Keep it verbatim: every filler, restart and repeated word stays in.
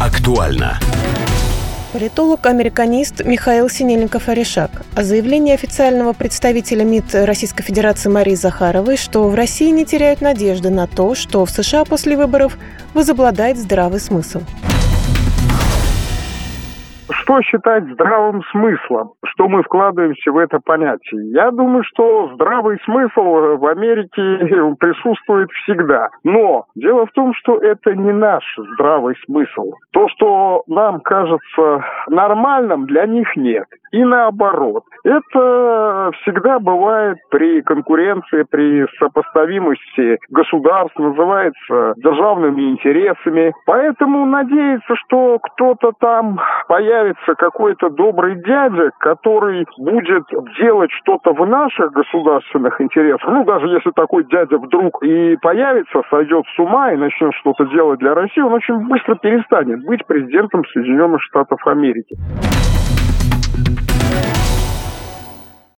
Актуально. Политолог-американист Михаил Синельников-Орешак. О заявлении официального представителя МИД Российской Федерации Марии Захаровой, что в России не теряют надежды на то, что в США после выборов возобладает здравый смысл. Что считать здравым смыслом? Что мы вкладываемся в это понятие? Я думаю, что здравый смысл в Америке присутствует всегда. Но дело в том, что это не наш здравый смысл. То, что нам кажется нормальным, для них нет. И наоборот. Это всегда бывает при конкуренции, при сопоставимости государств, называется державными интересами. Поэтому надеяться, что кто-то там появится, какой-то добрый дядя, который будет делать что-то в наших государственных интересах, ну, даже если такой дядя вдруг и появится, сойдет с ума и начнет что-то делать для России, он очень быстро перестанет быть президентом Соединенных Штатов Америки.